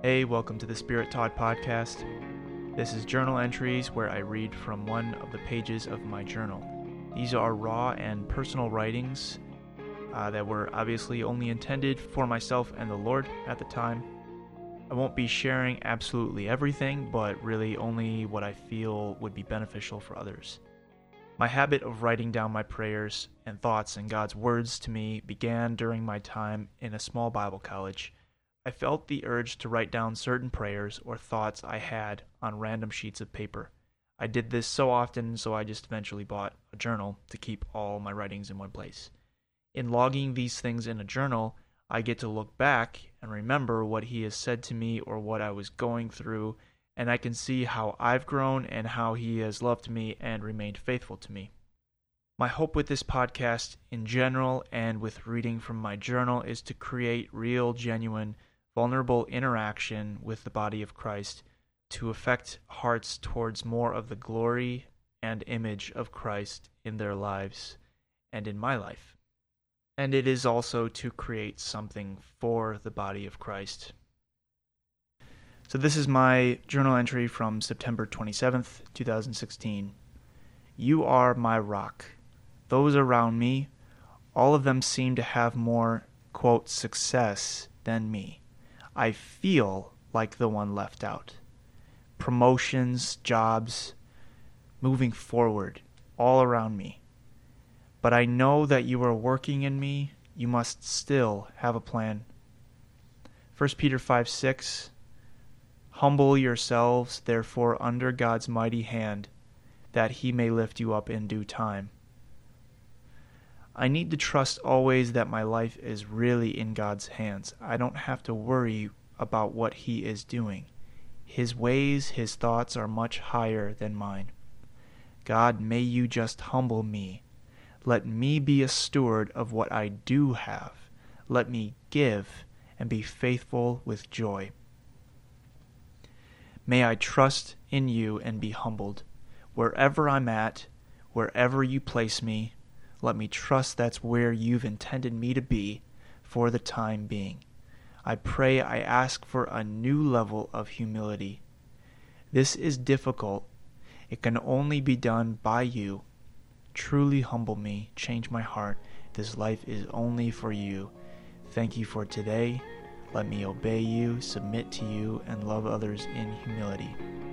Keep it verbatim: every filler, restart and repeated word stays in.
Hey, welcome to the Spirit Taught Podcast. This is journal entries where I read from one of the pages of my journal. These are raw and personal writings uh, that were obviously only intended for myself and the Lord at the time. I won't be sharing absolutely everything, but really only what I feel would be beneficial for others. My habit of writing down my prayers and thoughts and God's words to me began during my time in a small Bible college. I felt the urge to write down certain prayers or thoughts I had on random sheets of paper. I did this so often, so I just eventually bought a journal to keep all my writings in one place. In logging these things in a journal, I get to look back and remember what He has said to me or what I was going through, and I can see how I've grown and how He has loved me and remained faithful to me. My hope with this podcast in general and with reading from my journal is to create real, genuine, vulnerable interaction with the body of Christ to affect hearts towards more of the glory and image of Christ in their lives and in my life. And it is also to create something for the body of Christ. So this is my journal entry from September twenty-seventh, twenty sixteen. You are my rock. Those around me, all of them seem to have more, quote, success than me. I feel like the one left out. Promotions, jobs, moving forward, all around me. But I know that you are working in me. You must still have a plan. First Peter five six, humble yourselves, therefore, under God's mighty hand, that He may lift you up in due time. I need to trust always that my life is really in God's hands. I don't have to worry about what He is doing. His ways, His thoughts are much higher than mine. God, may you just humble me. Let me be a steward of what I do have. Let me give and be faithful with joy. May I trust in you and be humbled. Wherever I'm at, wherever you place me, let me trust that's where you've intended me to be for the time being. I pray, I ask for a new level of humility. This is difficult. It can only be done by you. Truly humble me, change my heart. This life is only for you. Thank you for today. Let me obey you, submit to you, and love others in humility.